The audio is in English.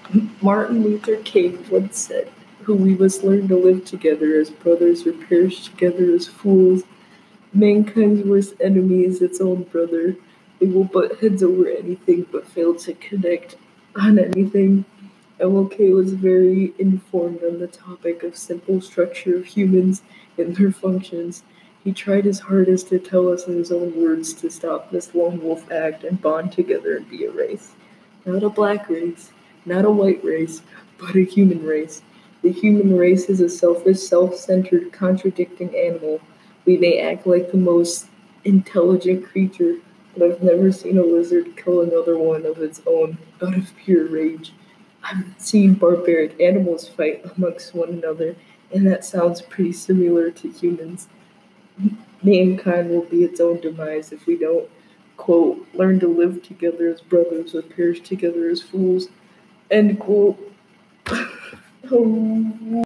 Martin Luther King once said, "Who we must learn to live together as brothers or perish together as fools. Mankind's worst enemy is its own brother. They will butt heads over anything but fail to connect on anything." MLK was very informed on the topic of simple structure of humans and their functions. He tried his hardest to tell us in his own words to stop this lone wolf act and bond together and be a race. Not a black race, not a white race, but a human race. The human race is a selfish, self-centered, contradicting animal. We may act like the most intelligent creature, but I've never seen a lizard kill another one of its own out of pure rage. I've seen barbaric animals fight amongst one another, and that sounds pretty similar to humans. Mankind will be its own demise if we don't, quote, learn to live together as brothers or perish together as fools, end quote. Oh.